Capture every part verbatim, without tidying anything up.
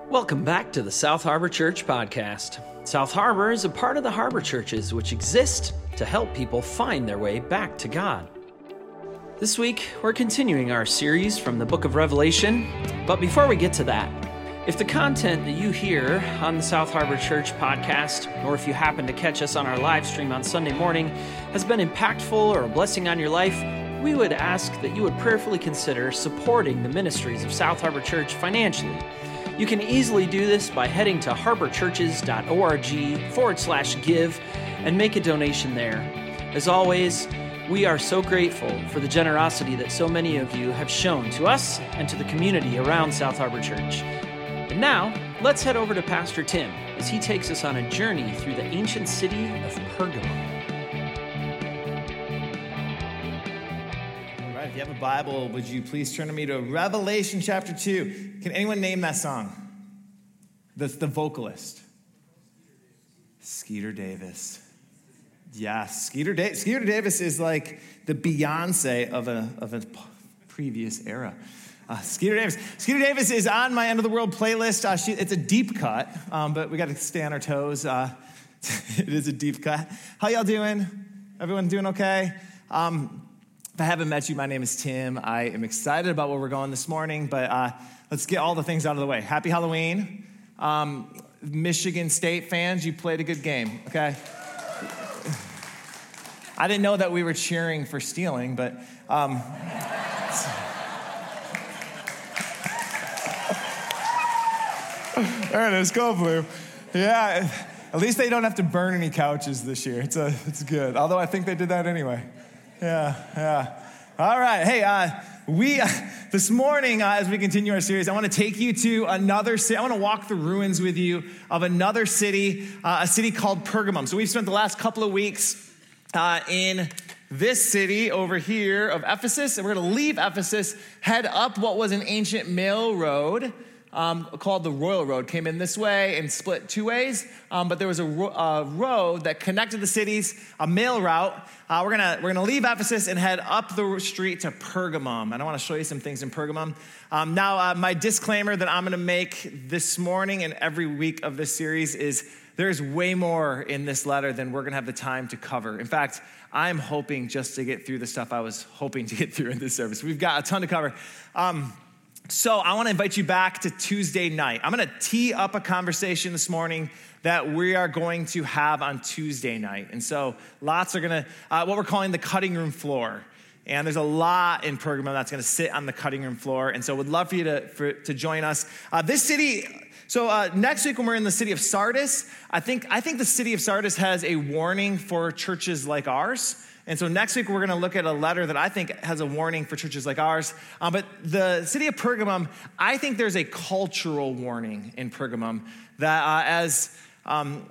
Welcome back to the South Harbor Church podcast. South Harbor is a part of the Harbor Churches, which exist to help people find their way back to God. This week, we're continuing our series from the book of Revelation, but before we get to that, if the content that you hear on the South Harbor Church podcast, or if you happen to catch us on our live stream on Sunday morning, has been impactful or a blessing on your life, we would ask that you would prayerfully consider supporting the ministries of South Harbor Church financially. You can easily do this by heading to harborchurches.org forward slash give and make a donation there. As always, we are so grateful for the generosity that so many of you have shown to us and to the community around South Harbor Church. And now, let's head over to Pastor Tim as he takes us on a journey through the ancient city of Pergamum. All right, if you have a Bible, would you please turn to me to Revelation chapter two. Can anyone name that song? That's the vocalist. Skeeter Davis. Yeah, Skeeter, da- Skeeter Davis is like the Beyonce of a, of a previous era. Uh, Skeeter Davis. Skeeter Davis is on my End of the World playlist. Uh, she, it's a deep cut, um, but we got to stay on our toes. Uh, it is a deep cut. How y'all doing? Everyone doing okay? Um, if I haven't met you, my name is Tim. I am excited about where we're going this morning, but uh, let's get all the things out of the way. Happy Halloween. Um, Michigan State fans, you played a good game, okay? I didn't know that we were cheering for stealing, but... Um, There it is, go blue. Yeah, at least they don't have to burn any couches this year. It's a, it's good. Although I think they did that anyway. Yeah, yeah. All right, hey, uh, we, uh, this morning, uh, as we continue our series, I want to take you to another city. I want to walk the ruins with you of another city, uh, a city called Pergamum. So we've spent the last couple of weeks uh, in this city over here of Ephesus, and we're going to leave Ephesus, head up what was an ancient mail road, Um, called the Royal Road. Came in this way and split two ways, um, but there was a ro- uh, road that connected the cities, a mail route. Uh, we're gonna we're gonna leave Ephesus and head up the street to Pergamum, and I want to show you some things in Pergamum. Um, now, uh, my disclaimer that I'm gonna make this morning and every week of this series is there's way more in this letter than we're gonna have the time to cover. In fact, I'm hoping just to get through the stuff I was hoping to get through in this service. We've got a ton to cover. Um, So I want to invite you back to Tuesday night. I'm going to tee up a conversation this morning that we are going to have on Tuesday night. And so lots are going to, uh, what we're calling the cutting room floor. And there's a lot in Pergamum that's going to sit on the cutting room floor. And so would love for you to, for, to join us. Uh, this city, so uh, next week when we're in the city of Sardis, I think, I think the city of Sardis has a warning for churches like ours. And so next week, we're going to look at a letter that I think has a warning for churches like ours. Um, but the city of Pergamum, I think there's a cultural warning in Pergamum that uh, as um,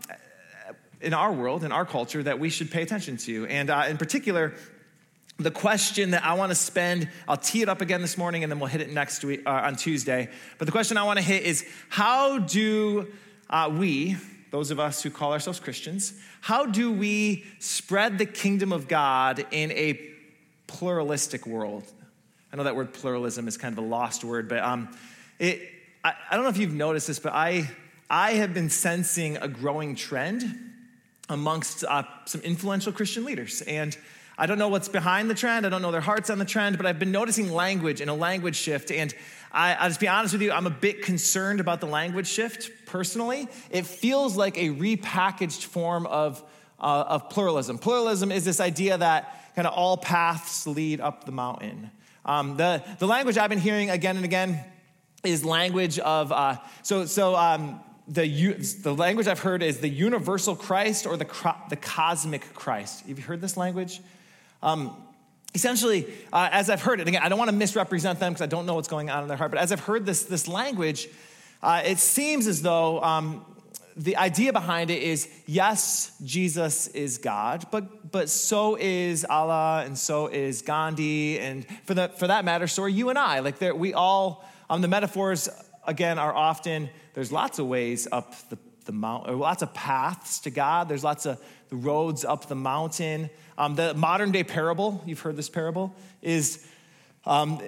in our world, in our culture, that we should pay attention to. And uh, in particular, the question that I want to spend, I'll tee it up again this morning, and then we'll hit it next week uh, on Tuesday. But the question I want to hit is, how do uh, we... those of us who call ourselves Christians, how do we spread the kingdom of God in a pluralistic world? I know that word pluralism is kind of a lost word, but um, it, I, I don't know if you've noticed this, but I, I have been sensing a growing trend amongst uh, some influential Christian leaders. And I don't know what's behind the trend. I don't know their hearts on the trend, but I've been noticing language and a language shift. And I, I'll just be honest with you, I'm a bit concerned about the language shift personally. It feels like a repackaged form of, uh, of pluralism. Pluralism is this idea that kind of all paths lead up the mountain. Um, the, the language I've been hearing again and again is language of, uh, so, so um, the, the language I've heard is the universal Christ or the, the cosmic Christ. Have you heard this language? Um, Essentially, uh, as I've heard it, again, I don't want to misrepresent them because I don't know what's going on in their heart, but as I've heard this, this language, uh, it seems as though um, the idea behind it is, yes, Jesus is God, but but so is Allah, and so is Gandhi, and for the for that matter, so are you and I. Like we all, um, the metaphors, again, are often, there's lots of ways up the, the mountain, or lots of paths to God. There's lots of the roads up the mountain. Um, the modern day parable, you've heard this parable, is um,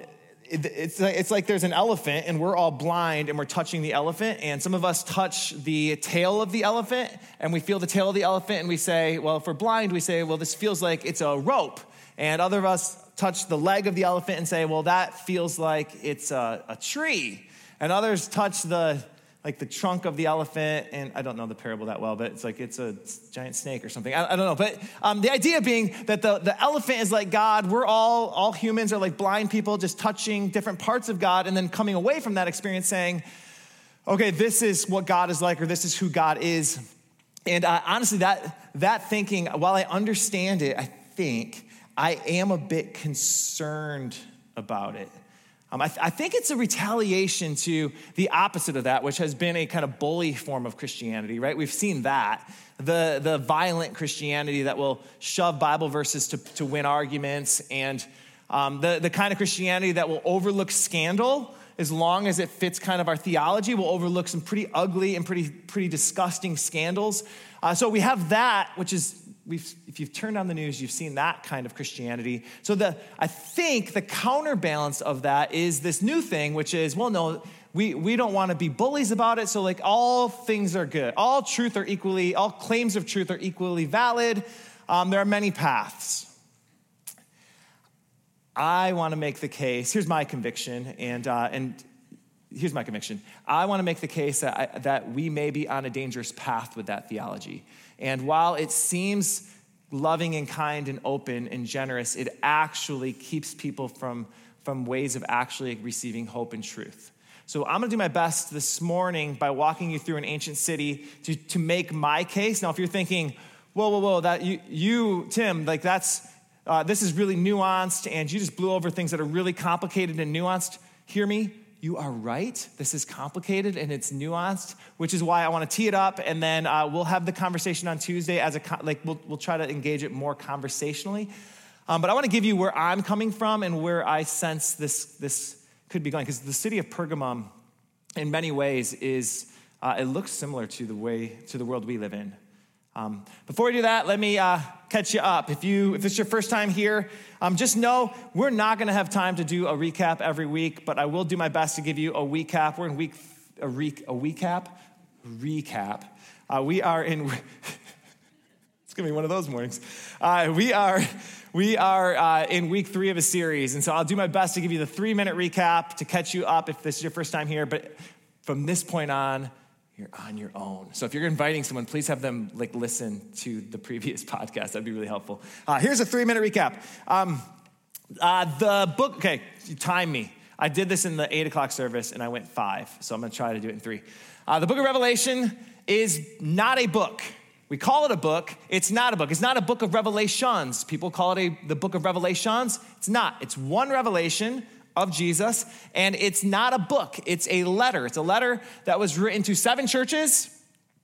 it's like, it's like there's an elephant and we're all blind and we're touching the elephant, and some of us touch the tail of the elephant and we feel the tail of the elephant and we say, well, if we're blind, we say, well, this feels like it's a rope. And other of us touch the leg of the elephant and say, well, that feels like it's a, a tree. And others touch the like the trunk of the elephant, and I don't know the parable that well, but it's like it's a giant snake or something. I, I don't know, but um, the idea being that the, the elephant is like God. We're all, all humans are like blind people just touching different parts of God and then coming away from that experience saying, okay, this is what God is like, or this is who God is. And uh, honestly, that that thinking, while I understand it, I think I am a bit concerned about it. Um, I, th- I think it's a retaliation to the opposite of that, which has been a kind of bully form of Christianity, right? We've seen that. The, the violent Christianity that will shove Bible verses to, to win arguments, and um, the, the kind of Christianity that will overlook scandal as long as it fits kind of our theology. We'll overlook some pretty ugly and pretty, pretty disgusting scandals. Uh, so we have that, which is, We've, if you've turned on the news, you've seen that kind of Christianity. So the I think the counterbalance of that is this new thing, which is, well, no, we, we don't want to be bullies about it. So like all things are good. All truth are equally, all claims of truth are equally valid. Um, there are many paths. I want to make the case, here's my conviction, and uh, and here's my conviction. I want to make the case that, I, that we may be on a dangerous path with that theology. And while it seems loving and kind and open and generous, it actually keeps people from, from ways of actually receiving hope and truth. So I'm going to do my best this morning by walking you through an ancient city to, to make my case. Now, if you're thinking, whoa, whoa, whoa, that you, you Tim, like that's, uh, this is really nuanced and you just blew over things that are really complicated and nuanced, hear me. You are right. This is complicated and it's nuanced, which is why I want to tee it up, and then uh, we'll have the conversation on Tuesday as a like we'll we'll try to engage it more conversationally. Um, but I want to give you where I'm coming from and where I sense this this could be going, because the city of Pergamum, in many ways, is uh, it looks similar to the way to the world we live in. Um, before we do that, let me uh, catch you up. If you if it's your first time here, um, just know we're not going to have time to do a recap every week, but I will do my best to give you a recap. We're in week a re, a recap recap. Uh, we are in. It's going to be one of those mornings. Uh, we are we are uh, in week three of a series, and so I'll do my best to give you the three minute recap to catch you up if this is your first time here. But from this point on, you're on your own. So if you're inviting someone, please have them like listen to the previous podcast. That'd be really helpful. Uh, here's a three-minute recap. Um, uh, the book, okay, you time me. I did this in the eight o'clock service, and I went five, so I'm going to try to do it in three. Uh, the book of Revelation is not a book. We call it a book. It's not a book. It's not a book of revelations. People call it a, the book of revelations. It's not. It's one revelation of Jesus, and it's not a book, it's a letter. It's a letter that was written to seven churches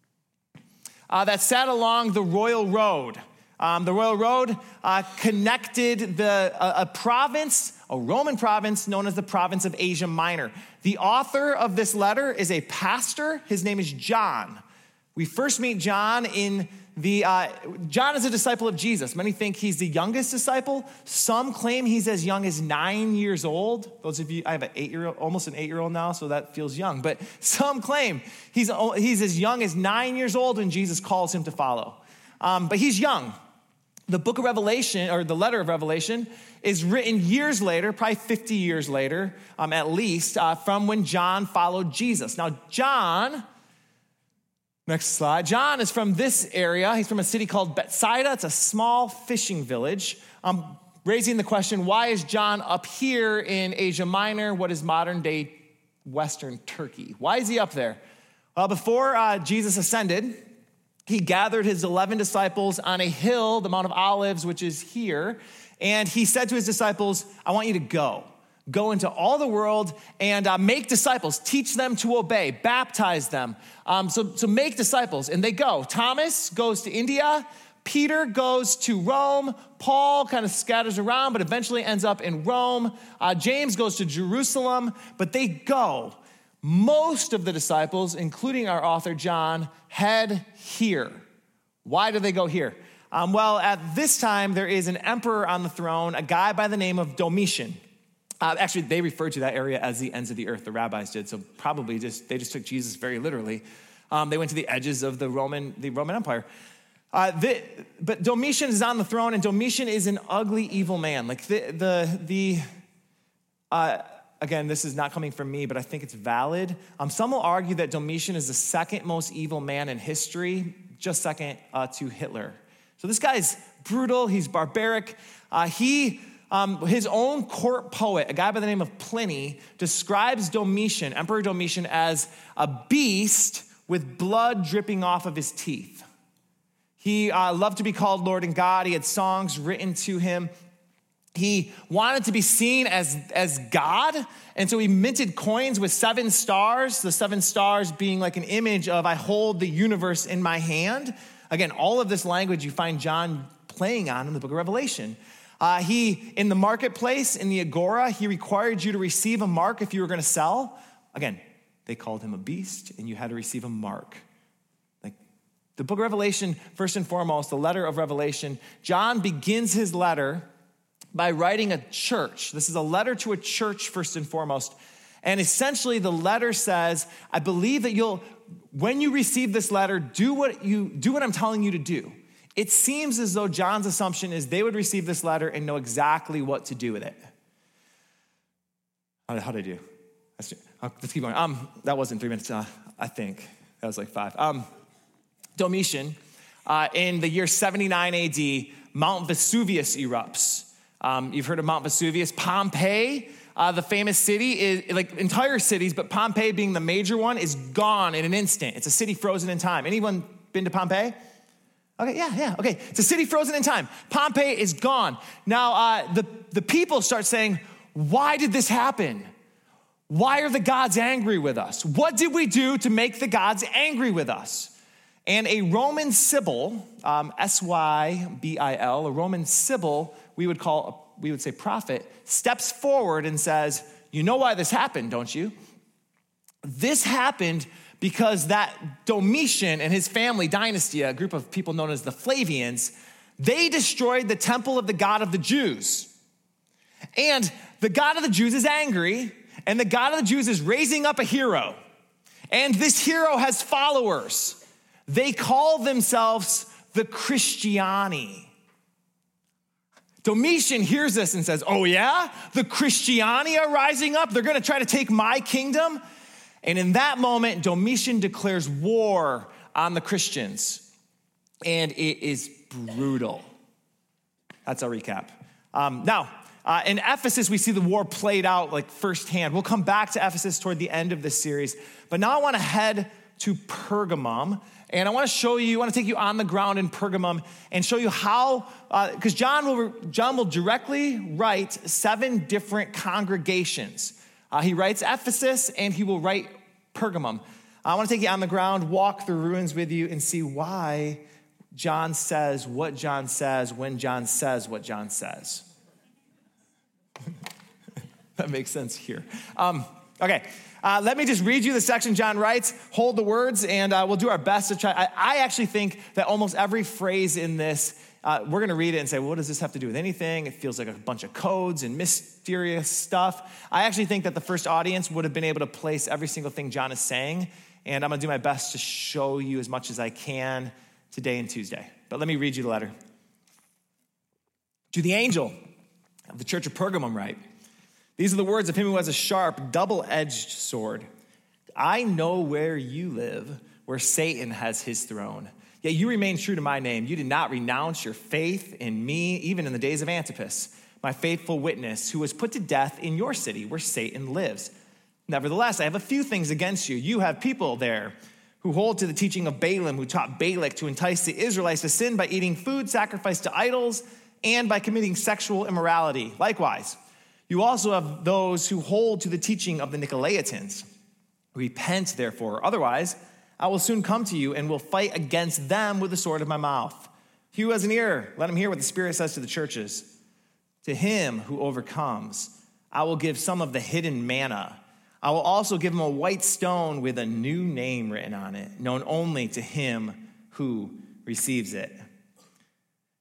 uh, that sat along the Royal Road. Um, the Royal Road uh, connected the uh, a province, a Roman province known as the province of Asia Minor. The author of this letter is a pastor. His name is John. We first meet John in the, uh, John is a disciple of Jesus. Many think he's the youngest disciple. Some claim he's as young as nine years old. Those of you, I have an eight-year-old, almost an eight-year-old now, so that feels young. But some claim he's, he's as young as nine years old when Jesus calls him to follow. Um, but he's young. The book of Revelation, or the letter of Revelation, is written years later, probably fifty years later, um, at least, uh, from when John followed Jesus. Now, John... Next slide. John is from this area. He's from a city called Bethsaida. It's a small fishing village. I'm raising the question, why is John up here in Asia Minor? What is modern day Western Turkey? Why is he up there? Well, before uh, Jesus ascended, he gathered his eleven disciples on a hill, the Mount of Olives, which is here. And he said to his disciples, I want you to go. Go into all the world and uh, make disciples. Teach them to obey. Baptize them. Um, so, so make disciples. And they go. Thomas goes to India. Peter goes to Rome. Paul kind of scatters around, but eventually ends up in Rome. Uh, James goes to Jerusalem, but they go. Most of the disciples, including our author John, head here. Why do they go here? Um, well, at this time, there is an emperor on the throne, a guy by the name of Domitian. Uh, actually, they referred to that area as the ends of the earth, the rabbis did, so probably just they just took Jesus very literally. Um, they went to the edges of the Roman, the Roman Empire. Uh, the, but Domitian is on the throne, and Domitian is an ugly, evil man. Like the, the, the uh, again, this is not coming from me, but I think it's valid. Um, some will argue that Domitian is the second most evil man in history, just second uh, to Hitler. So this guy's brutal, he's barbaric. Uh, he, um, his own court poet, a guy by the name of Pliny, describes Domitian, Emperor Domitian, as a beast with blood dripping off of his teeth. He uh, loved to be called Lord and God. He had songs written to him. He wanted to be seen as, as God, and so he minted coins with seven stars, the seven stars being like an image of, I hold the universe in my hand. Again, all of this language you find John playing on in the book of Revelation. Uh, he, in the marketplace, in the agora, he required you to receive a mark if you were going to sell. Again, they called him a beast, and you had to receive a mark. The book of Revelation, first and foremost, the letter of Revelation, John begins his letter by writing a church. This is a letter to a church, first and foremost. And essentially, the letter says, I believe that you'll, when you receive this letter, do what you do what I'm telling you to do. It seems as though John's assumption is they would receive this letter and know exactly what to do with it. How did I do? Let's, let's keep going. Um, that wasn't three minutes, uh, I think. That was like five. Um, Domitian, uh, in the year seventy-nine A D, Mount Vesuvius erupts. Um, you've heard of Mount Vesuvius. Pompeii, uh, the famous city, is like entire cities, but Pompeii being the major one, is gone in an instant. It's a city frozen in time. Anyone been to Pompeii? Okay, yeah, yeah, okay. It's a city frozen in time. Pompeii is gone. Now, uh, the, the people start saying, why did this happen? Why are the gods angry with us? What did we do to make the gods angry with us? And a Roman sibyl, um, S Y B I L, a Roman sibyl, we would call, we would say prophet, steps forward and says, you know why this happened, don't you? This happened because that Domitian and his family dynasty, a group of people known as the Flavians, they destroyed the temple of the God of the Jews. And the God of the Jews is angry, and the God of the Jews is raising up a hero. And this hero has followers. They call themselves the Christiani. Domitian hears this and says, oh yeah? The Christiani are rising up? They're going to try to take my kingdom? And in that moment, Domitian declares war on the Christians. And it is brutal. That's our recap. Um, now, uh, in Ephesus, we see the war played out like firsthand. We'll come back to Ephesus toward the end of this series. But now I want to head to Pergamum. And I want to show you, I want to take you on the ground in Pergamum and show you how, because uh, John will John will directly write seven different congregations. Uh, he writes Ephesus and he will write Pergamum. I want to take you on the ground, walk through ruins with you, and see why John says what John says when John says what John says. That makes sense here. Um, okay. Uh, let me just read you the section John writes, hold the words, and uh, we'll do our best to try. I, I actually think that almost every phrase in this, uh, we're going to read it and say, well, what does this have to do with anything? It feels like a bunch of codes and mysterious stuff. I actually think that the first audience would have been able to place every single thing John is saying, and I'm going to do my best to show you as much as I can today and Tuesday. But let me read you the letter. To the angel of the church of Pergamum write, these are the words of him who has a sharp, double-edged sword. I know where you live, where Satan has his throne. Yet you remain true to my name. You did not renounce your faith in me, even in the days of Antipas, my faithful witness, who was put to death in your city, where Satan lives. Nevertheless, I have a few things against you. You have people there who hold to the teaching of Balaam, who taught Balak to entice the Israelites to sin by eating food sacrificed to idols and by committing sexual immorality. Likewise, you also have those who hold to the teaching of the Nicolaitans. Repent, therefore, otherwise I will soon come to you and will fight against them with the sword of my mouth. He who has an ear, let him hear what the Spirit says to the churches. To him who overcomes, I will give some of the hidden manna. I will also give him a white stone with a new name written on it, known only to him who receives it.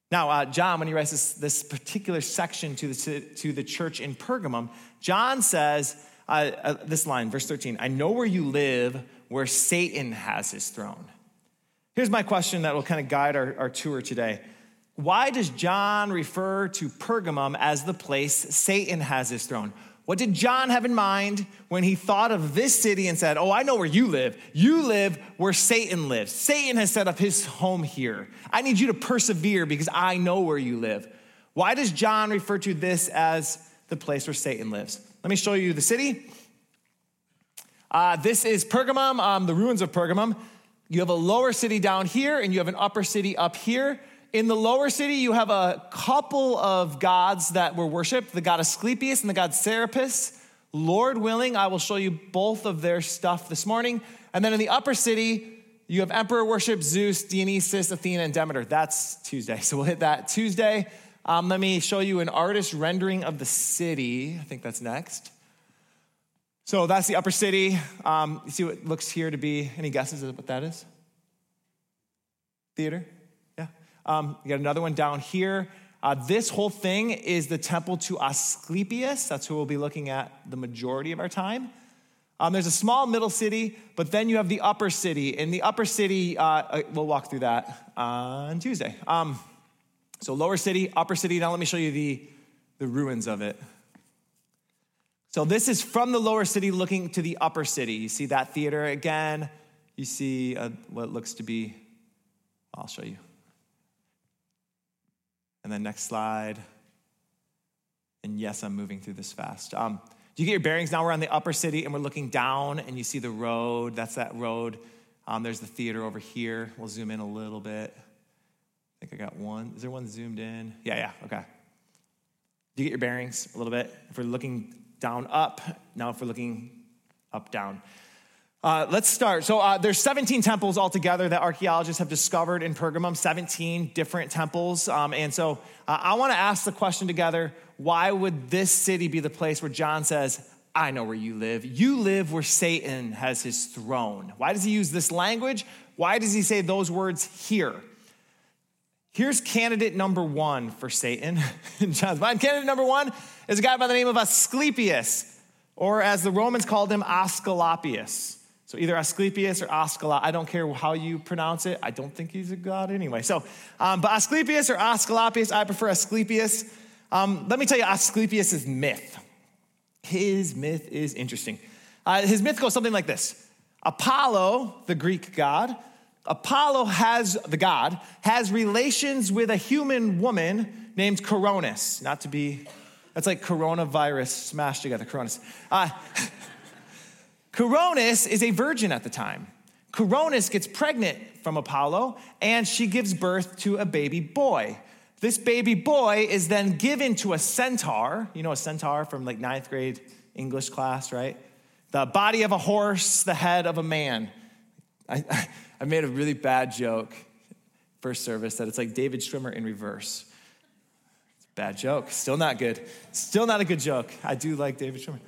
Now, uh, John, when he writes this, this particular section to the, to, to the church in Pergamum, John says uh, uh, this line, verse thirteen, I know where you live, where Satan has his throne. Here's my question that will kind of guide our, our tour today. Why does John refer to Pergamum as the place Satan has his throne? What did John have in mind when he thought of this city and said, oh, I know where you live. You live where Satan lives. Satan has set up his home here. I need you to persevere because I know where you live. Why does John refer to this as the place where Satan lives? Let me show you the city. Uh, this is Pergamum, um, the ruins of Pergamum. You have a lower city down here, and you have an upper city up here. In the lower city, you have a couple of gods that were worshipped, the god Asclepius and the god Serapis. Lord willing, I will show you both of their stuff this morning. And then in the upper city, you have emperor worship, Zeus, Dionysus, Athena, and Demeter. That's Tuesday, so we'll hit that Tuesday. Um, let me show you an artist rendering of the city. I think that's next. So that's the upper city. Um, you see what it looks here to be. Any guesses at what that is? Theater? Um, you got another one down here. Uh, this whole thing is the temple to Asclepius. That's who we'll be looking at the majority of our time. Um, there's a small middle city, but then you have the upper city. In the upper city, uh, we'll walk through that on Tuesday. Um, so lower city, upper city. Now let me show you the, the ruins of it. So this is from the lower city looking to the upper city. You see that theater again. You see uh, what looks to be, I'll show you. And then next slide. And yes, I'm moving through this fast. Um, do you get your bearings? Now we're on the upper city and we're looking down and you see the road. That's that road. Um, there's the theater over here. We'll zoom in a little bit. I think I got one. Is there one zoomed in? Yeah, yeah, okay. Do you get your bearings a little bit? If we're looking down, up. Now if we're looking up, down. Uh, let's start. So uh, there's seventeen temples altogether that archaeologists have discovered in Pergamum, seventeen different temples. Um, and so uh, I want to ask the question together, why would this city be the place where John says, I know where you live. You live where Satan has his throne. Why does he use this language? Why does he say those words here? Here's candidate number one for Satan in John's mind. Candidate number one is a guy by the name of Asclepius, or as the Romans called him, Asclepius. So either Asclepius or Ascala. I don't care how you pronounce it. I don't think he's a god anyway. So, um, but Asclepius or Asclepius, I prefer Asclepius. Um, let me tell you Asclepius' myth. His myth is interesting. Uh, his myth goes something like this. Apollo, the Greek god, Apollo has, the god, has relations with a human woman named Coronis. Not to be, that's like coronavirus smashed together, Coronis. Uh, Coronis is a virgin at the time. Coronis gets pregnant from Apollo, and she gives birth to a baby boy. This baby boy is then given to a centaur. You know a centaur from like ninth grade English class, right? The body of a horse, the head of a man. I, I, I made a really bad joke first service that it's like David Schwimmer in reverse. It's a bad joke. Still not good. Still not a good joke. I do like David Schwimmer.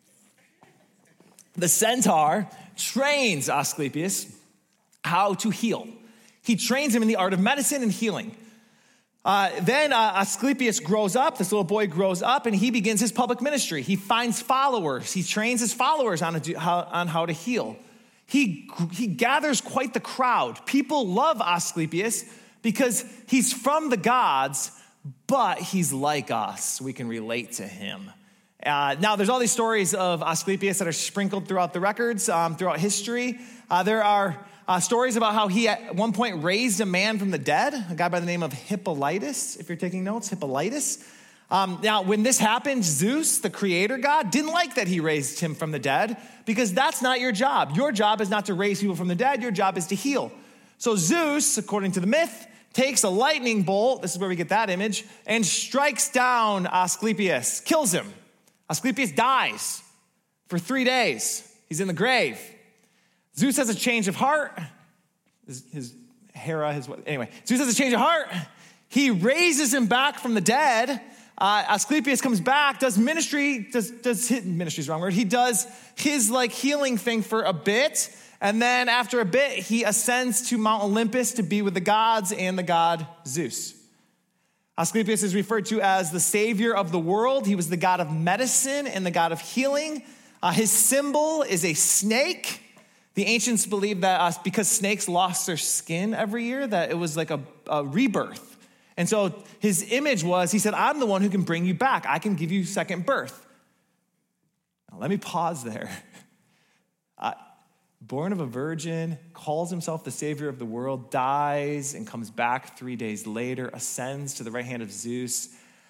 The centaur trains Asclepius how to heal. He trains him in the art of medicine and healing. Uh, then uh, Asclepius grows up, this little boy grows up, and he begins his public ministry. He finds followers. He trains his followers on, a, how, on how to heal. He, he gathers quite the crowd. People love Asclepius because he's from the gods, but he's like us. We can relate to him. Uh, now, there's all these stories of Asclepius that are sprinkled throughout the records, um, throughout history. Uh, there are uh, stories about how he at one point raised a man from the dead, a guy by the name of Hippolytus, if you're taking notes, Hippolytus. Um, now, when this happened, Zeus, the creator god, didn't like that he raised him from the dead because that's not your job. Your job is not to raise people from the dead. Your job is to heal. So Zeus, according to the myth, takes a lightning bolt, this is where we get that image, and strikes down Asclepius, kills him. Asclepius dies for three days. He's in the grave. Zeus has a change of heart. His, his Hera, his what? Anyway, Zeus has a change of heart. He raises him back from the dead. Uh, Asclepius comes back, does ministry, does, does his, ministry's the wrong word. He does his like healing thing for a bit. And then after a bit, he ascends to Mount Olympus to be with the gods and the god Zeus. Asclepius is referred to as the savior of the world. He was the god of medicine and the god of healing. Uh, his symbol is a snake. The ancients believed that uh, because snakes lost their skin every year, that it was like a, a rebirth. And so his image was, he said, I'm the one who can bring you back. I can give you second birth. Now, let me pause there. Uh, born of a virgin, calls himself the savior of the world, dies and comes back three days later, ascends to the right hand of Zeus.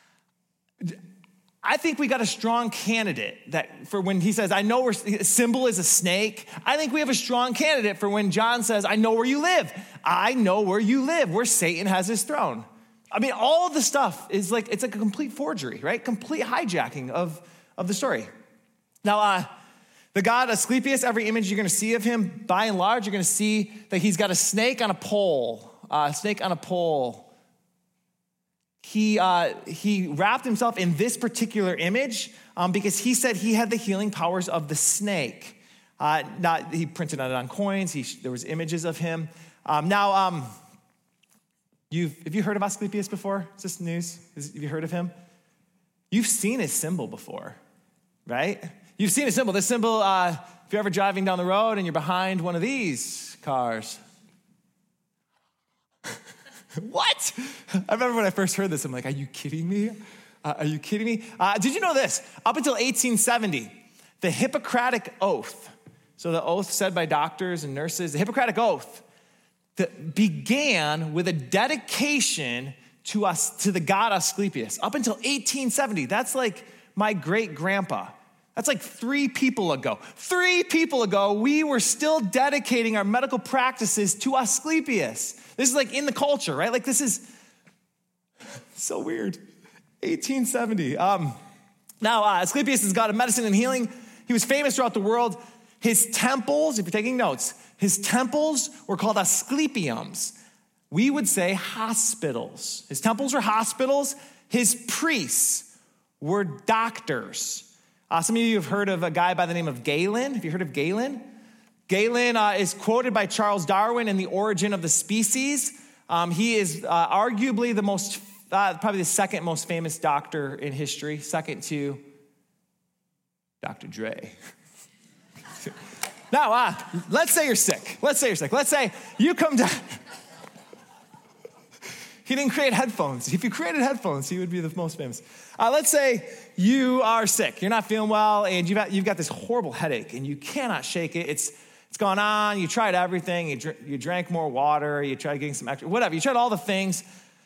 I think we got a strong candidate that for when he says, I know where symbol is a snake. I think we have a strong candidate for when John says, I know where you live. I know where you live, where Satan has his throne. I mean, all of the stuff is like, it's like a complete forgery, right? Complete hijacking of, of the story. Now, uh, the god Asclepius, every image you're going to see of him, by and large, you're going to see that he's got a snake on a pole, a uh, snake on a pole. He, uh, he wrapped himself in this particular image um, because he said he had the healing powers of the snake. Uh, not, he printed it on coins. He, there was images of him. Um, now, um, you've, have you heard of Asclepius before? Is this news? Is, have you heard of him? You've seen his symbol before, right? You've seen his symbol. This symbol, uh, if you're ever driving down the road and you're behind one of these cars. What? I remember when I first heard this, I'm like, are you kidding me? Uh, are you kidding me? Uh, did you know this? Up until eighteen seventy, the Hippocratic Oath, so the oath said by doctors and nurses, the Hippocratic Oath that began with a dedication to us, to the god Asclepius. Up until eighteen seventy, that's like my great-grandpa. That's like three people ago. Three people ago, we were still dedicating our medical practices to Asclepius. This is like in the culture, right? Like this is so weird. eighteen seventy. Um, now, uh, Asclepius is god of medicine and healing. He was famous throughout the world. His temples, if you're taking notes, his temples were called asclepiums. We would say hospitals. His temples were hospitals. His priests were doctors. Uh, some of you have heard of a guy by the name of Galen. Have you heard of Galen? Galen uh, is quoted by Charles Darwin in The Origin of the Species. Um, he is uh, arguably the most, uh, probably the second most famous doctor in history, second to Doctor Dre. Now, uh, let's say you're sick. Let's say you're sick. Let's say you come down. He didn't create headphones. If you created headphones, he would be the most famous. Uh, let's say you are sick. You're not feeling well, and you've got, you've got this horrible headache, and you cannot shake it. It's it's gone on. You tried everything. You, dr- you drank more water. You tried getting some extra, whatever. You tried all the things.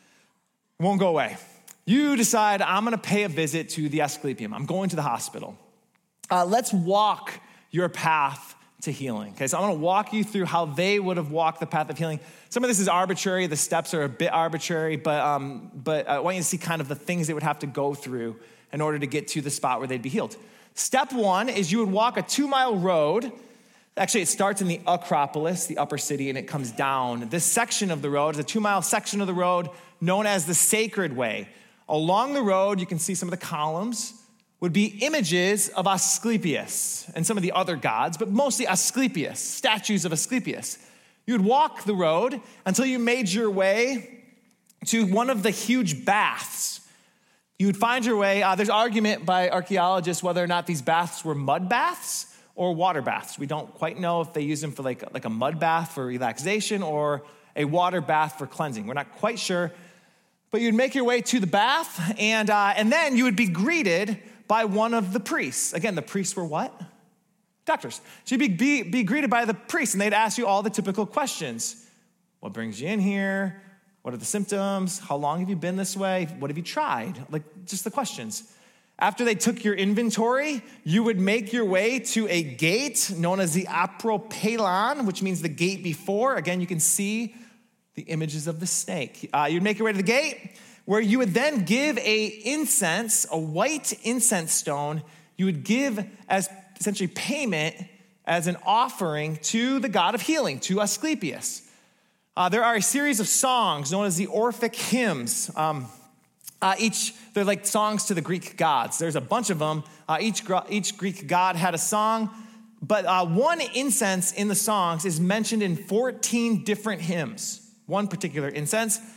It won't go away. You decide, I'm going to pay a visit to the Asclepium. I'm going to the hospital. Uh, let's walk your path to healing. Okay, so I'm going to walk you through how they would have walked the path of healing. Some of this is arbitrary. The steps are a bit arbitrary, but um, but I want you to see kind of the things they would have to go through in order to get to the spot where they'd be healed. Step one is you would walk a two-mile road. Actually, it starts in the Acropolis, the upper city, and it comes down. This section of the road is a two-mile section of the road known as the Sacred Way. Along the road, you can see some of the columns would be images of Asclepius and some of the other gods, but mostly Asclepius, statues of Asclepius. You would walk the road until you made your way to one of the huge baths. You would find your way, uh, there's argument by archaeologists whether or not these baths were mud baths or water baths. We don't quite know if they use them for like, like a mud bath for relaxation or a water bath for cleansing. We're not quite sure, but you'd make your way to the bath, and uh, and then you would be greeted by one of the priests. Again, the priests were what? Doctors. So you'd be, be, be greeted by the priests, and they'd ask you all the typical questions. What brings you in here? What are the symptoms? How long have you been this way? What have you tried? Like, just the questions. After they took your inventory, you would make your way to a gate known as the Apropelon, which means the gate before. Again, you can see the images of the snake. Uh, you'd make your way to the gate, where you would then give a incense, a white incense stone, you would give as essentially payment as an offering to the god of healing, to Asclepius. Uh, there are a series of songs known as the Orphic hymns. Um, uh, each, they're like songs to the Greek gods. There's a bunch of them. Uh, each, each Greek god had a song, but uh, one incense in the songs is mentioned in fourteen different hymns, one particular incense.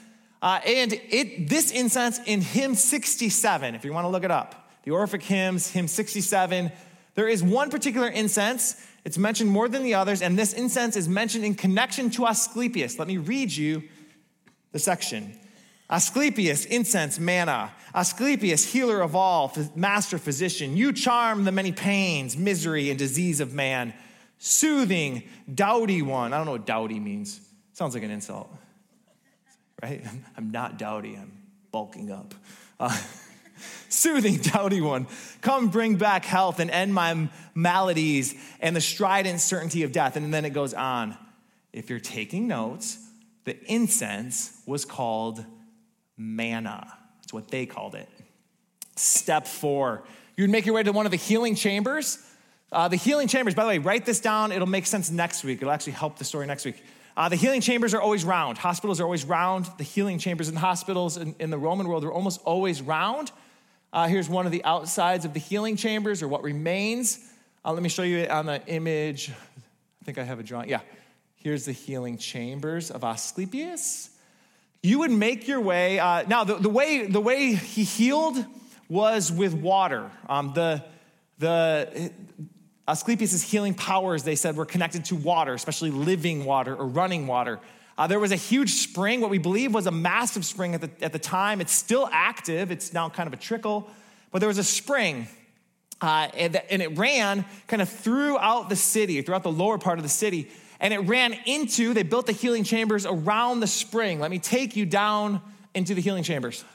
Uh, and it this incense in hymn sixty-seven, if you want to look it up, the Orphic hymns, hymn sixty-seven, there is one particular incense. It's mentioned more than the others, and this incense is mentioned in connection to Asclepius. Let me read you the section. Asclepius, incense, manna. Asclepius, healer of all, master physician. You charm the many pains, misery, and disease of man. Soothing, dowdy one. I don't know what dowdy means. Sounds like an insult, right? I'm not dowdy, I'm bulking up. Uh, Soothing, dowdy one. Come bring back health and end my maladies and the strident certainty of death. And then it goes on. If you're taking notes, the incense was called manna. That's what they called it. Step four, you'd make your way to one of the healing chambers. Uh, the healing chambers, by the way, write this down. It'll make sense next week. It'll actually help the story next week. Uh, the healing chambers are always round. Hospitals are always round. The healing chambers in hospitals in, in the Roman world are almost always round. Uh, here's one of the outsides of the healing chambers, or what remains. Uh, let me show you it on the image. I think I have a drawing. Yeah. Here's the healing chambers of Asclepius. You would make your way. Uh, now, the, the way the way he healed was with water. Um, the the Asclepius' healing powers, they said, were connected to water, especially living water or running water. Uh, there was a huge spring, what we believe was a massive spring at the, at the time. It's still active. It's now kind of a trickle. But there was a spring, uh, and, and it ran kind of throughout the city, throughout the lower part of the city. And it ran into, they built the healing chambers around the spring. Let me take you down into the healing chambers.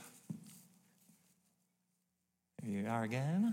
Here you are again.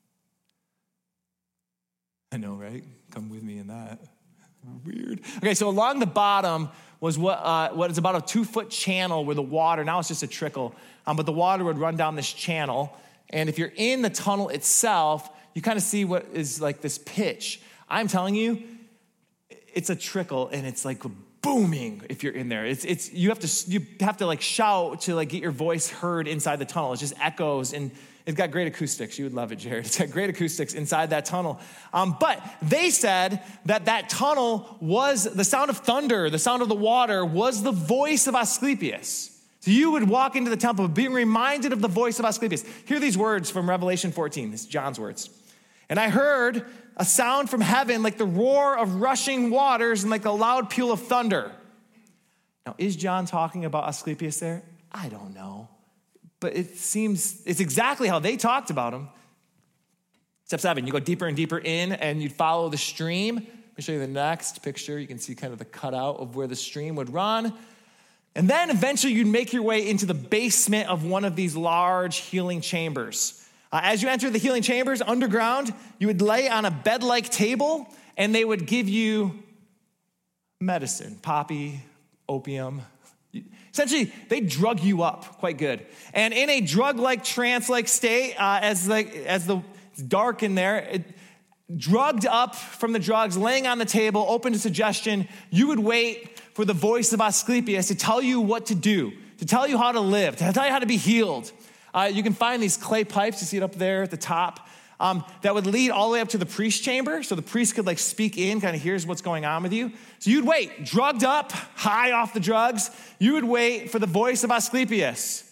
I know, right? Come with me in that. Weird. Okay, so along the bottom was what uh, what is about a two-foot channel where the water, now it's just a trickle, um, but the water would run down this channel. And if you're in the tunnel itself, you kind of see what is like this pitch. I'm telling you, it's a trickle, and it's like booming if you're in there. It's it's you have to you have to like shout to like get your voice heard inside the tunnel. It just echoes, and it's got great acoustics. You would love it, Jared. It's got great acoustics inside that tunnel. Um, but they said that that tunnel was the sound of thunder, the sound of the water was the voice of Asclepius. So you would walk into the temple being reminded of the voice of Asclepius. Hear these words from Revelation fourteen. This is John's words. And I heard a sound from heaven like the roar of rushing waters and like the loud peal of thunder. Now, is John talking about Asclepius there? I don't know. But it seems, it's exactly how they talked about him. Step seven, you go deeper and deeper in and you'd follow the stream. Let me show you the next picture. You can see kind of the cutout of where the stream would run. And then eventually you'd make your way into the basement of one of these large healing chambers. Uh, as you enter the healing chambers underground, you would lay on a bed-like table and they would give you medicine, poppy, opium. Essentially, they drug you up quite good. And in a drug-like, trance-like state, uh, as, like, as the it's dark in there, it, drugged up from the drugs, laying on the table, open to suggestion, you would wait for the voice of Asclepius to tell you what to do, to tell you how to live, to tell you how to be healed. Uh, you can find these clay pipes, you see it up there at the top, um, that would lead all the way up to the priest chamber, so the priest could like speak in, kind of here's what's going on with you. So you'd wait, drugged up, high off the drugs, you would wait for the voice of Asclepius.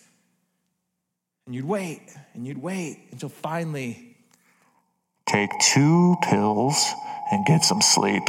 And you'd wait, and you'd wait until finally, take two pills and get some sleep.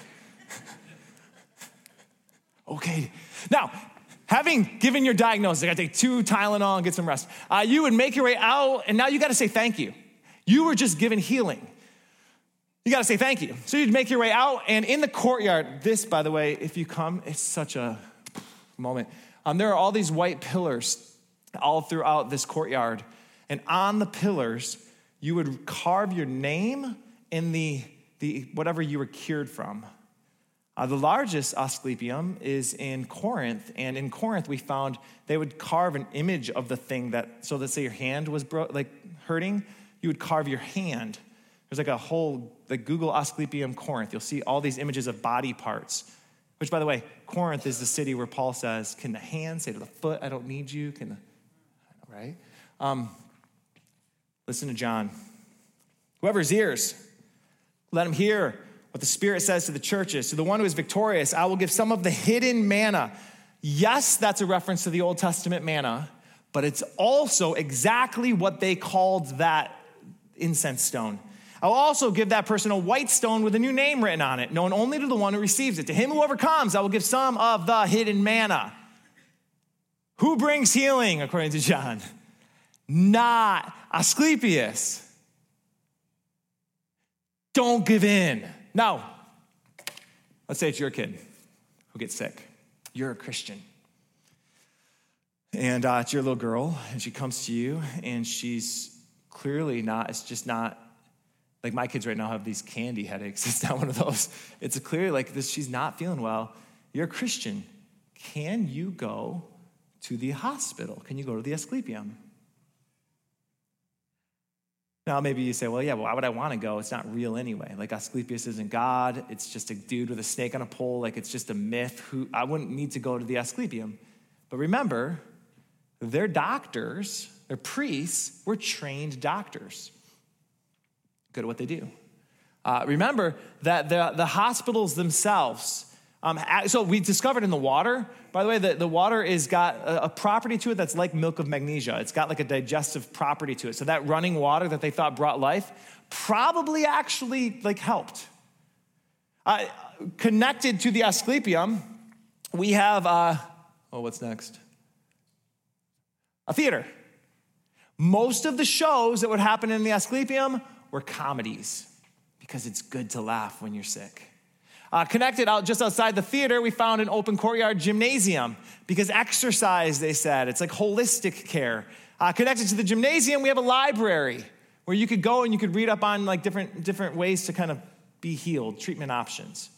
Okay, now, having given your diagnosis, I gotta take two Tylenol and get some rest, uh, you would make your way out, and now you gotta say thank you. You were just given healing. You got to say thank you. So you'd make your way out, and in the courtyard, this, by the way, if you come, it's such a moment. Um, there are all these white pillars all throughout this courtyard, and on the pillars, you would carve your name in the, the whatever you were cured from. Uh, the largest Asclepium is in Corinth, and in Corinth, we found they would carve an image of the thing that, so let's say your hand was bro- like hurting, you would carve your hand. There's like a whole, like Google Asclepium Corinth. You'll see all these images of body parts, which, by the way, Corinth is the city where Paul says, can the hand say to the foot, I don't need you? Can the, right? Um, listen to John. Whoever has ears, let him hear what the Spirit says to the churches. To the one who is victorious, I will give some of the hidden manna. Yes, that's a reference to the Old Testament manna, but it's also exactly what they called that incense stone. I'll also give that person a white stone with a new name written on it, known only to the one who receives it. To him who overcomes, I will give some of the hidden manna. Who brings healing, according to John? Not Asclepius. Don't give in. Now, let's say it's your kid who gets sick. You're a Christian. And uh, it's your little girl, and she comes to you, and she's clearly not, it's just not, like my kids right now have these candy headaches. It's not one of those. It's clear like this, she's not feeling well. You're a Christian. Can you go to the hospital? Can you go to the Asclepium? Now, maybe you say, well, yeah, well, why would I want to go? It's not real anyway. Like Asclepius isn't God. It's just a dude with a snake on a pole. Like it's just a myth. Who I wouldn't need to go to the Asclepium. But remember, their doctors, their priests, were trained doctors. Good at what they do. Uh, remember that the, the hospitals themselves, um, so we discovered in the water, by the way, the, the water is got a, a property to it that's like milk of magnesia. It's got like a digestive property to it. So that running water that they thought brought life probably actually like helped. Uh, connected to the Asclepium, we have, uh, oh, what's next? A theater. Most of the shows that would happen in the Asclepium were comedies because it's good to laugh when you're sick. Uh, connected out just outside the theater, we found an open courtyard gymnasium because exercise, they said, it's like holistic care. Uh, connected to the gymnasium, we have a library where you could go and you could read up on like different, different ways to kind of be healed, treatment options.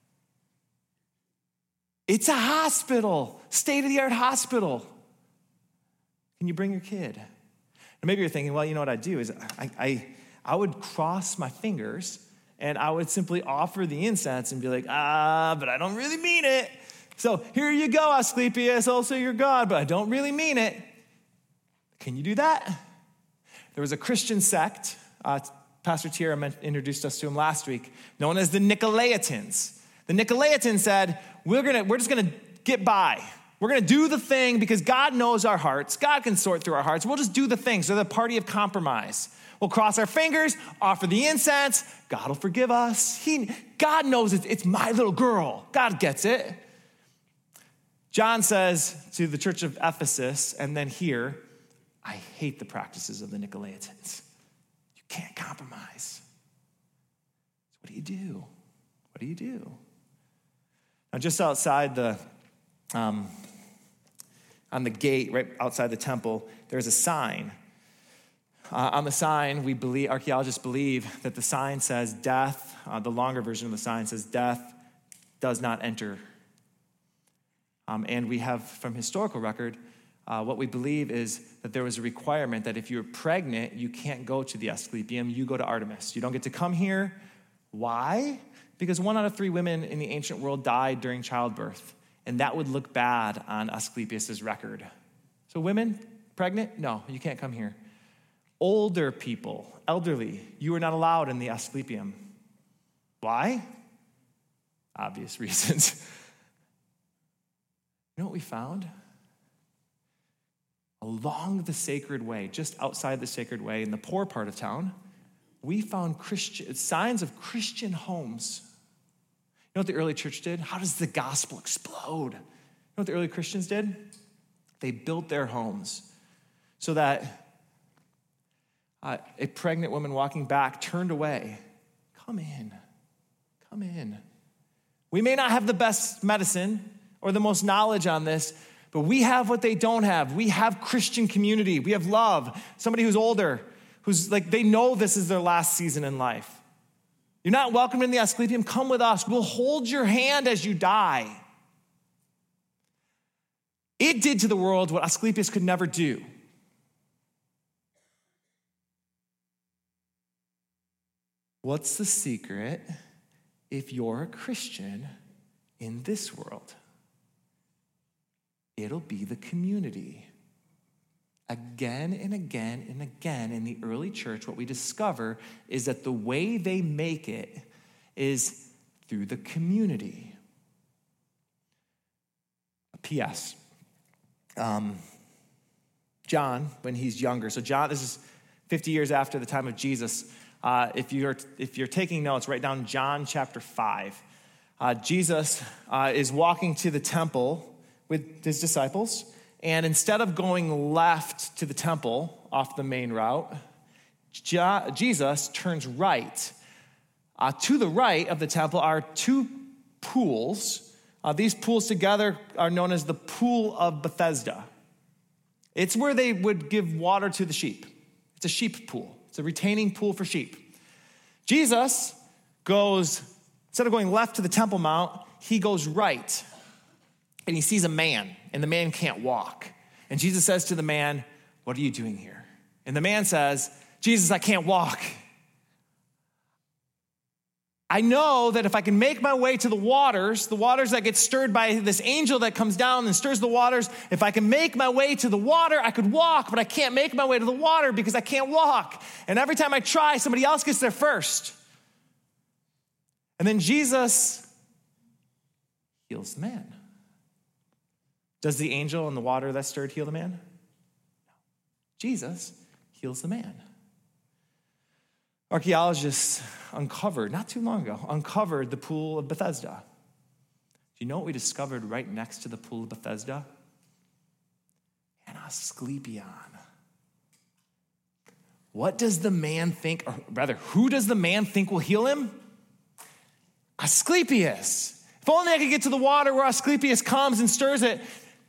It's a hospital, state-of-the-art hospital. Can you bring your kid? And maybe you're thinking, well, you know what I'd do is I, I, I would cross my fingers and I would simply offer the incense and be like, ah, but I don't really mean it. So here you go, Asclepius, also your God, but I don't really mean it. Can you do that? There was a Christian sect, uh, Pastor Tierra introduced us to him last week, known as the Nicolaitans. The Nicolaitans said, we're gonna, we're just gonna get by. We're going to do the thing because God knows our hearts. God can sort through our hearts. We'll just do the thing. So the party of compromise. We'll cross our fingers, offer the incense. God will forgive us. He, God knows it's, it's my little girl. God gets it. John says to the church of Ephesus, and then here, I hate the practices of the Nicolaitans. You can't compromise. So what do you do? What do you do? Now, just outside the... Um, On the gate, right outside the temple, there's a sign. Uh, on the sign, we believe, archaeologists believe that the sign says death, uh, the longer version of the sign says death does not enter. Um, and we have from historical record, uh, what we believe is that there was a requirement that if you're pregnant, you can't go to the Asclepium, you go to Artemis. You don't get to come here. Why? Because one out of three women in the ancient world died during childbirth. And that would look bad on Asclepius' record. So women, pregnant, no, you can't come here. Older people, elderly, you are not allowed in the Asclepium. Why? Obvious reasons. You know what we found? Along the sacred way, just outside the sacred way, in the poor part of town, we found Christian signs of Christian homes. You know what the early church did? How does the gospel explode? You know what the early Christians did? They built their homes so that uh, a pregnant woman walking back turned away. Come in, come in. We may not have the best medicine or the most knowledge on this, but we have what they don't have. We have Christian community. We have love. Somebody who's older, who's like, they know this is their last season in life. You're not welcome in the Asclepium. Come with us. We'll hold your hand as you die. It did to the world what Asclepius could never do. What's the secret if you're a Christian in this world? It'll be the community. Again and again and again in the early church, what we discover is that the way they make it is through the community. P S Um, John, when he's younger, so John, this is fifty years after the time of Jesus. Uh, if you're if you're taking notes, write down John chapter five. Uh, Jesus uh, is walking to the temple with his disciples, and instead of going left to the temple off the main route, Jo- Jesus turns right. Uh, to the right of the temple are two pools. Uh, these pools together are known as the Pool of Bethesda. It's where they would give water to the sheep. It's a sheep pool. It's a retaining pool for sheep. Jesus goes, instead of going left to the Temple Mount, he goes right. And he sees a man, and the man can't walk. And Jesus says to the man, "What are you doing here?" And the man says, "Jesus, I can't walk. I know that if I can make my way to the waters, the waters that get stirred by this angel that comes down and stirs the waters, if I can make my way to the water, I could walk, but I can't make my way to the water because I can't walk. And every time I try, somebody else gets there first." And then Jesus heals the man. Does the angel in the water that stirred heal the man? No. Jesus heals the man. Archaeologists uncovered, not too long ago, uncovered the Pool of Bethesda. Do you know what we discovered right next to the Pool of Bethesda? An Asclepion. What does the man think, or rather, who does the man think will heal him? Asclepius. If only I could get to the water where Asclepius comes and stirs it.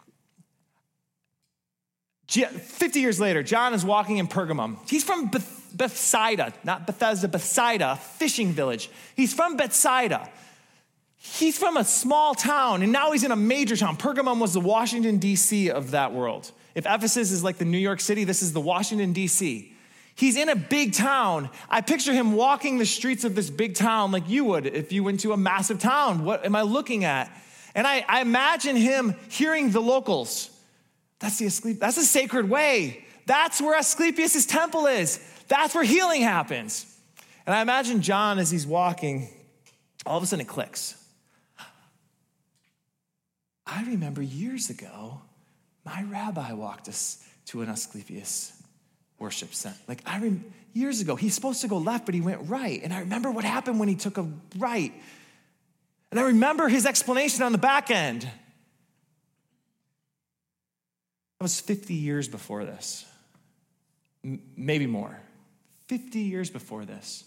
fifty years later, John is walking in Pergamum. He's from Beth- Bethsaida, not Bethesda, Bethsaida, a fishing village. He's from Bethsaida. He's from a small town, and now he's in a major town. Pergamum was the Washington, D C of that world. If Ephesus is like the New York City, this is the Washington, D C. He's in a big town. I picture him walking the streets of this big town like you would if you went to a massive town. What am I looking at? And I, I imagine him hearing the locals. That's the Asclepius. That's a sacred way. That's where Asclepius' temple is. That's where healing happens. And I imagine John, as he's walking, all of a sudden it clicks. I remember years ago, my rabbi walked us to an Asclepius worship center. Like I rem- years ago, he's supposed to go left, but he went right. And I remember what happened when he took a right. And I remember his explanation on the back end. That was fifty years before this. M- maybe more. fifty years before this.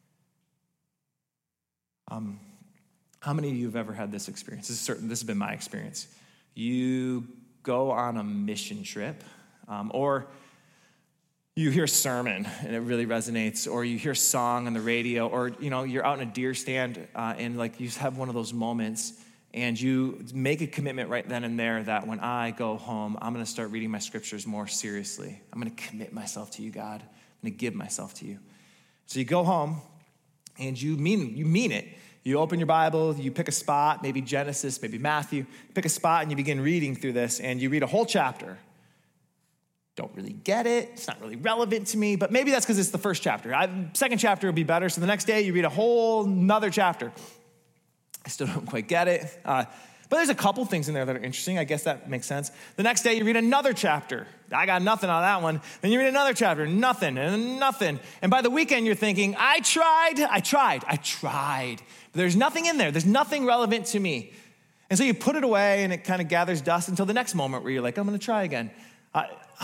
Um, how many of you have ever had this experience? This is certain. This has been my experience. You go on a mission trip, um, or you hear a sermon and it really resonates, or you hear a song on the radio, or you know you're out in a deer stand uh, and like you just have one of those moments, and you make a commitment right then and there that when I go home, I'm going to start reading my scriptures more seriously. I'm going to commit myself to you, God. I'm going to give myself to you. So you go home and you mean you mean it. You open your Bible, you pick a spot, maybe Genesis, maybe Matthew. You pick a spot and you begin reading through this, and you read a whole chapter. Don't really get it. It's not really relevant to me, but maybe that's because it's the first chapter. I, second chapter would be better. So the next day you read a whole nother chapter. I still don't quite get it. Uh, but there's a couple things in there that are interesting. I guess that makes sense. The next day you read another chapter. I got nothing on that one. Then you read another chapter, nothing and nothing. And by the weekend you're thinking, I tried, I tried, I tried. But there's nothing in there. There's nothing relevant to me. And so you put it away and it kind of gathers dust until the next moment where you're like, I'm going to try again. Uh,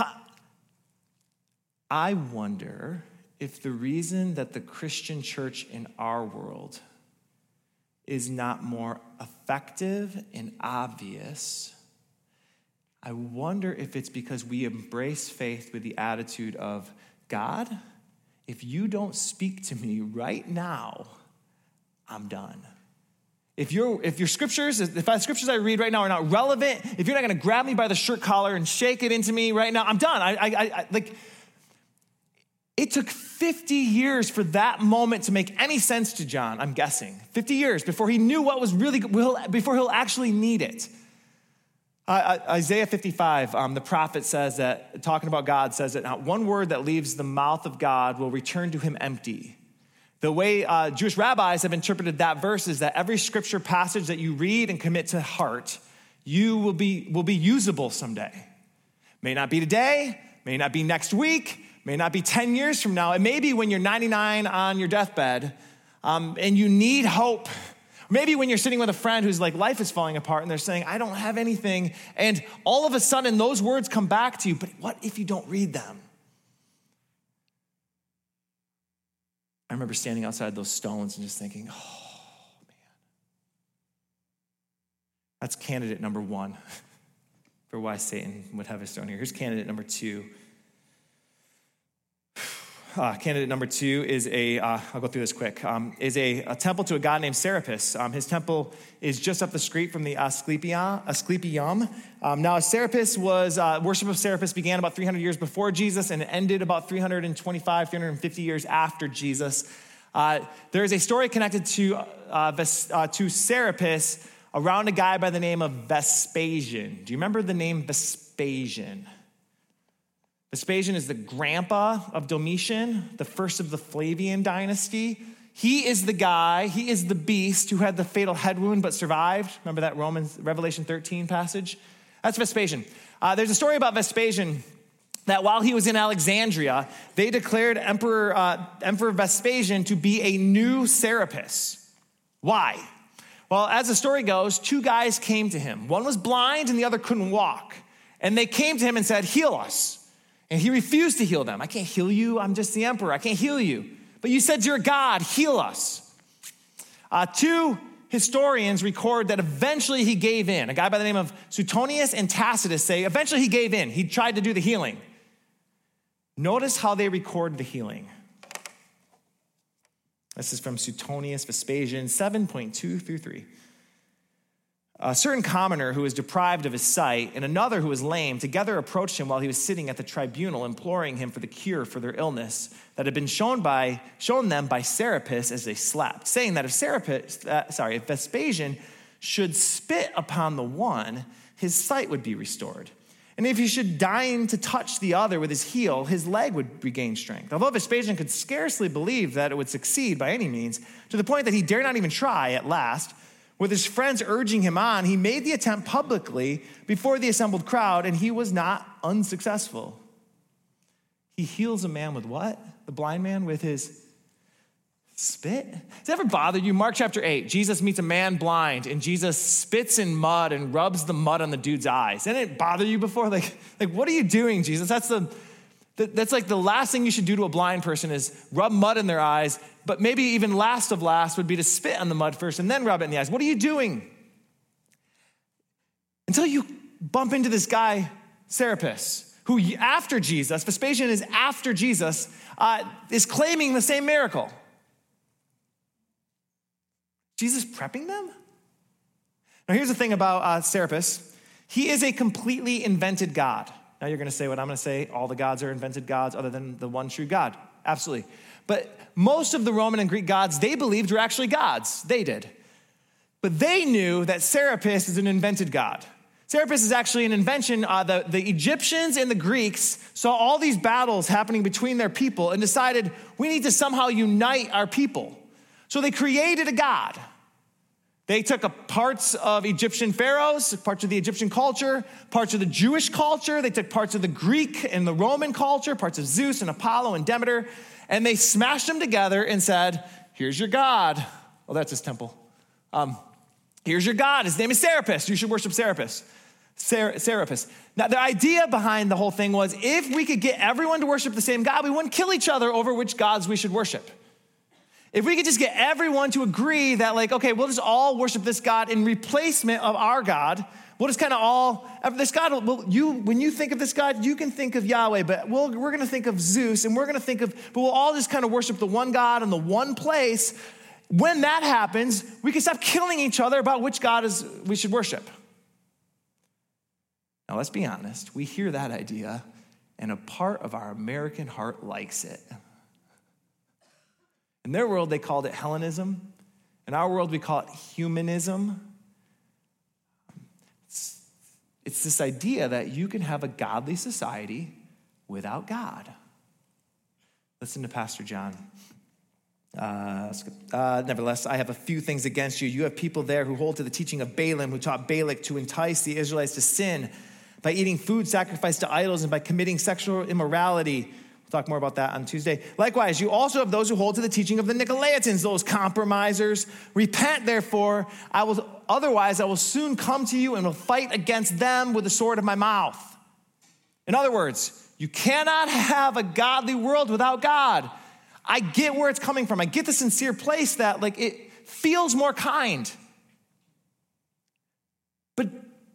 I wonder if the reason that the Christian church in our world is not more effective and obvious, I wonder if it's because we embrace faith with the attitude of, God, if you don't speak to me right now, I'm done. If your if your scriptures, if the scriptures I read right now are not relevant, if you're not going to grab me by the shirt collar and shake it into me right now, I'm done. I, I, I like. It took fifty years for that moment to make any sense to John, I'm guessing. fifty years before he knew what was really, before he'll actually need it. Uh, Isaiah fifty-five, um, the prophet says that, talking about God, says that not one word that leaves the mouth of God will return to him empty. The way uh, Jewish rabbis have interpreted that verse is that every scripture passage that you read and commit to heart, You will be, will be usable someday. May not be today, may not be next week, may not be ten years from now. It may be when you're ninety-nine on your deathbed um, and you need hope. Maybe when you're sitting with a friend who's like, life is falling apart and they're saying, I don't have anything. And all of a sudden those words come back to you, but what if you don't read them? I remember standing outside those stones and just thinking, oh man. That's candidate number one for why Satan would have his stone here. Here's candidate number two. Uh, candidate number two is a, uh, I'll go through this quick, um, is a, a temple to a god named Serapis. Um, his temple is just up the street from the Asclepion, Asclepium. Um, now, Serapis was, uh, worship of Serapis began about three hundred years before Jesus and ended about three hundred twenty-five, three hundred fifty years after Jesus. Uh, there is a story connected to, uh, Ves- uh, to Serapis around a guy by the name of Vespasian. Do you remember the name Vespasian? Vespasian is the grandpa of Domitian, the first of the Flavian dynasty. He is the guy, he is the beast who had the fatal head wound but survived. Remember that Romans, Revelation thirteen passage? That's Vespasian. Uh, there's a story about Vespasian that while he was in Alexandria, they declared Emperor, uh, Emperor Vespasian to be a new Serapis. Why? Well, as the story goes, two guys came to him. One was blind and the other couldn't walk. And they came to him and said, heal us. And he refused to heal them. I can't heal you. I'm just the emperor. I can't heal you. But you said you're a God. Heal us. Uh, two historians record that eventually he gave in. A guy by the name of Suetonius and Tacitus say eventually he gave in. He tried to do the healing. Notice how they record the healing. This is from Suetonius, Vespasian, seven point two through three. A certain commoner who was deprived of his sight and another who was lame together approached him while he was sitting at the tribunal, imploring him for the cure for their illness that had been shown by shown them by Serapis as they slept, saying that if Serapis, uh, sorry, if Vespasian should spit upon the one, his sight would be restored. And if he should deign to touch the other with his heel, his leg would regain strength. Although Vespasian could scarcely believe that it would succeed by any means, to the point that he dare not even try at last, with his friends urging him on, he made the attempt publicly before the assembled crowd, and he was not unsuccessful. He heals a man with what? The blind man with his spit? Does it ever bother you? Mark chapter eight, Jesus meets a man blind, and Jesus spits in mud and rubs the mud on the dude's eyes. Didn't it bother you before? Like, like what are you doing, Jesus? That's the That's like the last thing you should do to a blind person is rub mud in their eyes, but maybe even last of last would be to spit on the mud first and then rub it in the eyes. What are you doing? Until you bump into this guy, Serapis, who after Jesus, Vespasian is after Jesus, uh, is claiming the same miracle. Jesus prepping them? Now here's the thing about uh, Serapis. He is a completely invented God. Now you're going to say what I'm going to say. All the gods are invented gods other than the one true God. Absolutely. But most of the Roman and Greek gods they believed were actually gods. They did. But they knew that Serapis is an invented god. Serapis is actually an invention. Uh, the, the Egyptians and the Greeks saw all these battles happening between their people and decided we need to somehow unite our people. So they created a god. They took a parts of Egyptian pharaohs, parts of the Egyptian culture, parts of the Jewish culture. They took parts of the Greek and the Roman culture, parts of Zeus and Apollo and Demeter, and they smashed them together and said, here's your God. Well, that's his temple. Um, here's your God. His name is Serapis. You should worship Serapis. Ser- Serapis. Now, the idea behind the whole thing was if we could get everyone to worship the same God, we wouldn't kill each other over which gods we should worship. If we could just get everyone to agree that like, okay, we'll just all worship this God in replacement of our God. We'll just kind of all, this God, will, you, when you think of this God, you can think of Yahweh, but we'll, we're going to think of Zeus and we're going to think of, but we'll all just kind of worship the one God in the one place. When that happens, we can stop killing each other about which God is we should worship. Now, let's be honest. We hear that idea and a part of our American heart likes it. In their world, they called it Hellenism. In our world, we call it humanism. It's, it's this idea that you can have a godly society without God. Listen to Pastor John. Uh, uh, nevertheless, I have a few things against you. You have people there who hold to the teaching of Balaam, who taught Balak to entice the Israelites to sin by eating food sacrificed to idols and by committing sexual immorality. We'll talk more about that on Tuesday. Likewise, you also have those who hold to the teaching of the Nicolaitans, those compromisers. Repent, therefore, I will, otherwise I will soon come to you and will fight against them with the sword of my mouth. In other words, you cannot have a godly world without God. I get where it's coming from. I get the sincere place that, like, it feels more kind. But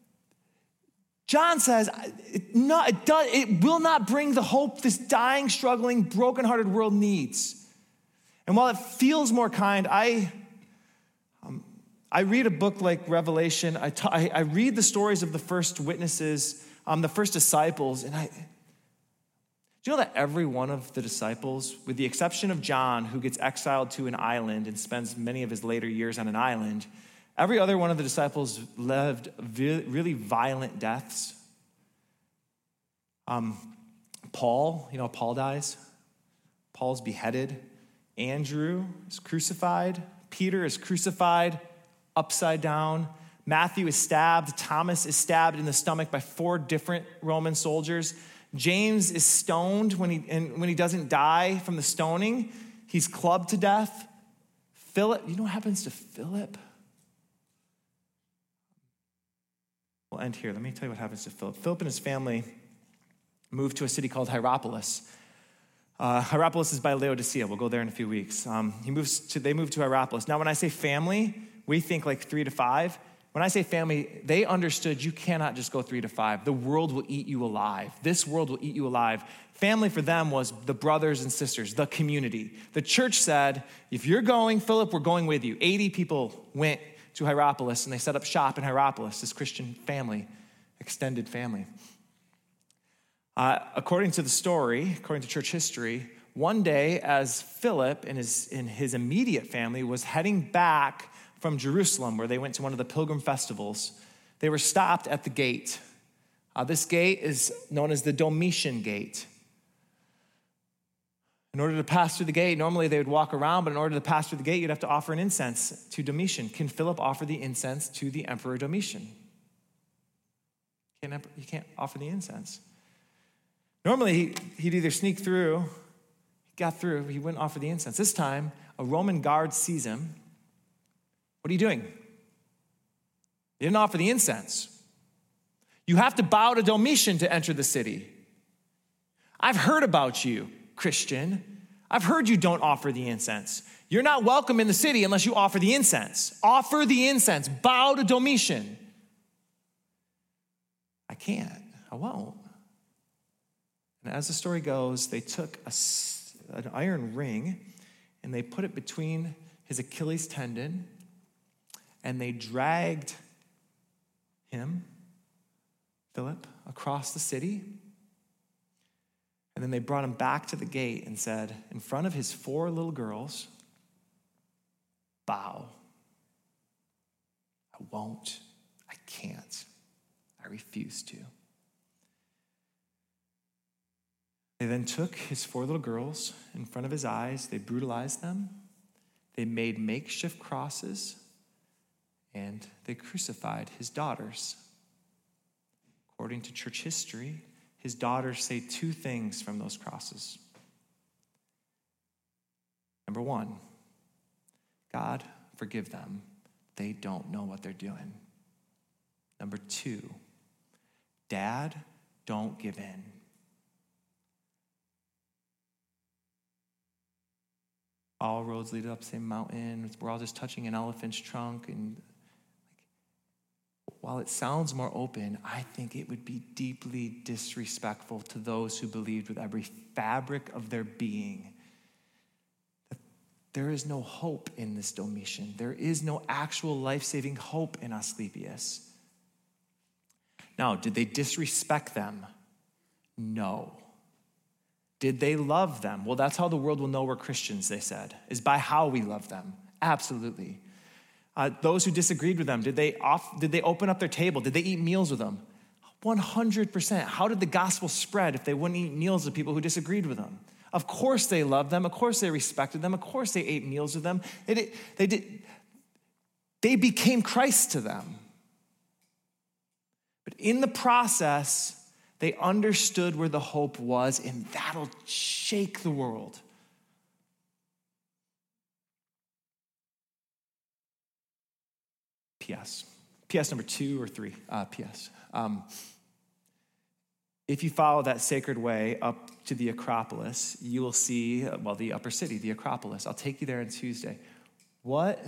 John says it, not, it, does, it will not bring the hope this dying, struggling, brokenhearted world needs. And while it feels more kind, I, um, I read a book like Revelation. I, ta- I, I read the stories of the first witnesses, um, the first disciples, and I... Do you know that every one of the disciples, with the exception of John, who gets exiled to an island and spends many of his later years on an island, every other one of the disciples lived really violent deaths? Um, Paul, you know, Paul dies. Paul's beheaded. Andrew is crucified. Peter is crucified upside down. Matthew is stabbed. Thomas is stabbed in the stomach by four different Roman soldiers. James is stoned when he, and when he doesn't die from the stoning. He's clubbed to death. Philip, you know what happens to Philip? We'll end here. Let me tell you what happens to Philip. Philip and his family moved to a city called Hierapolis. Uh, Hierapolis is by Laodicea. We'll go there in a few weeks. Um, he moves to, they moved to Hierapolis. Now, when I say family, we think like three to five. When I say family, they understood you cannot just go three to five. The world will eat you alive. This world will eat you alive. Family for them was the brothers and sisters, the community. The church said, if you're going, Philip, we're going with you. eighty people went to Hierapolis, and they set up shop in Hierapolis, this Christian family, extended family. Uh, according to the story, according to church history, one day as Philip and his, and his immediate family was heading back from Jerusalem, where they went to one of the pilgrim festivals, they were stopped at the gate. Uh, this gate is known as the Domitian Gate. In order to pass through the gate, normally they would walk around, but in order to pass through the gate, you'd have to offer an incense to Domitian. Can Philip offer the incense to the Emperor Domitian? You can't, you can't offer the incense. Normally, he, he'd either sneak through, he got through, he wouldn't offer the incense. This time, a Roman guard sees him. What are you doing? You didn't offer the incense. You have to bow to Domitian to enter the city. I've heard about you, Christian. I've heard you don't offer the incense. You're not welcome in the city unless you offer the incense. Offer the incense. Bow to Domitian. I can't. I won't. And as the story goes, they took a, an iron ring and they put it between his Achilles tendon, and they dragged him, Philip, across the city. And then they brought him back to the gate and said, in front of his four little girls, bow. I won't. I can't. I refuse to. They then took his four little girls in front of his eyes. They brutalized them. They made makeshift crosses. And they crucified his daughters. According to church history, his daughters say two things from those crosses. Number one, God, forgive them. They don't know what they're doing. Number two, Dad, don't give in. All roads lead up the same mountain. We're all just touching an elephant's trunk. And while it sounds more open, I think it would be deeply disrespectful to those who believed with every fabric of their being that there is no hope in this Domitian. There is no actual life-saving hope in Asclepius. Now, did they disrespect them? No. Did they love them? Well, that's how the world will know we're Christians, they said, is by how we love them. Absolutely. Uh, those who disagreed with them, did they off, did they open up their table? Did they eat meals with them? one hundred percent. How did the gospel spread if they wouldn't eat meals with people who disagreed with them? Of course they loved them. Of course they respected them. Of course they ate meals with them. They did, they did, they became Christ to them. But in the process, they understood where the hope was, and that'll shake the world. P S. P S number two or three. Uh, P S. Um, if you follow that sacred way up to the Acropolis, you will see, well, the upper city, the Acropolis. I'll take you there on Tuesday. What?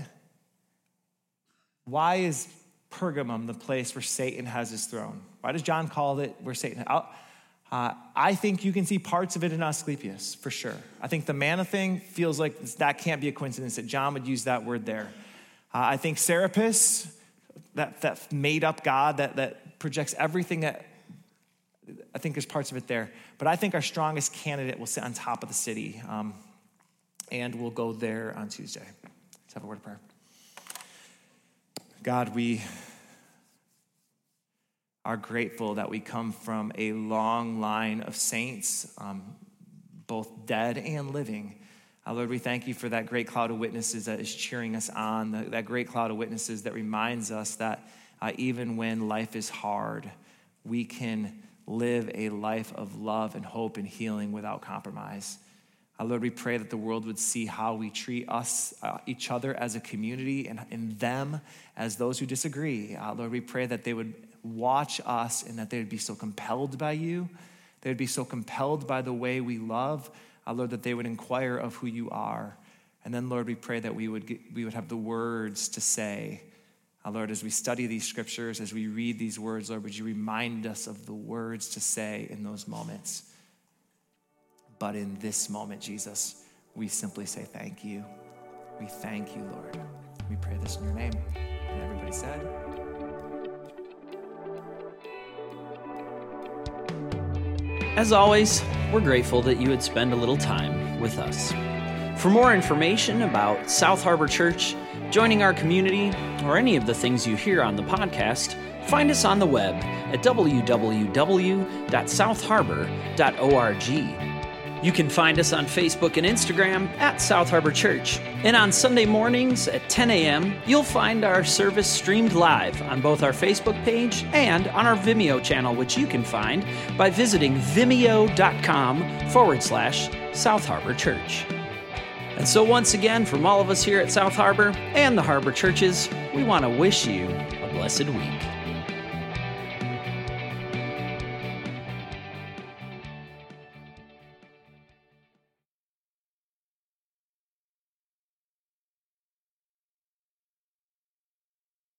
Why is Pergamum the place where Satan has his throne? Why does John call it where Satan? Uh, I think you can see parts of it in Asclepius, for sure. I think the manna thing feels like that can't be a coincidence that John would use that word there. Uh, I think Serapis, that, that made up God that, that projects everything that, I think there's parts of it there. But I think our strongest candidate will sit on top of the city. Um, and we'll go there on Tuesday. Let's have a word of prayer. God, we are grateful that we come from a long line of saints, um, both dead and living. Uh, Lord, we thank you for that great cloud of witnesses that is cheering us on, the, that great cloud of witnesses that reminds us that uh, even when life is hard, we can live a life of love and hope and healing without compromise. Uh, Lord, we pray that the world would see how we treat us, uh, each other as a community, and, and them as those who disagree. Uh, Lord, we pray that they would watch us and that they would be so compelled by you. They would be so compelled by the way we love. Uh, Lord, that they would inquire of who you are. And then, Lord, we pray that we would get, we would have the words to say. Uh, Lord, as we study these scriptures, as we read these words, Lord, would you remind us of the words to say in those moments? But in this moment, Jesus, we simply say thank you. We thank you, Lord. We pray this in your name. And everybody said, as always, we're grateful that you would spend a little time with us. For more information about South Harbor Church, joining our community, or any of the things you hear on the podcast, find us on the web at w w w dot south harbor dot org. You can find us on Facebook and Instagram at South Harbor Church. And on Sunday mornings at ten a.m., you'll find our service streamed live on both our Facebook page and on our Vimeo channel, which you can find by visiting vimeo.com forward slash South Harbor Church. And so once again, from all of us here at South Harbor and the Harbor Churches, we want to wish you a blessed week.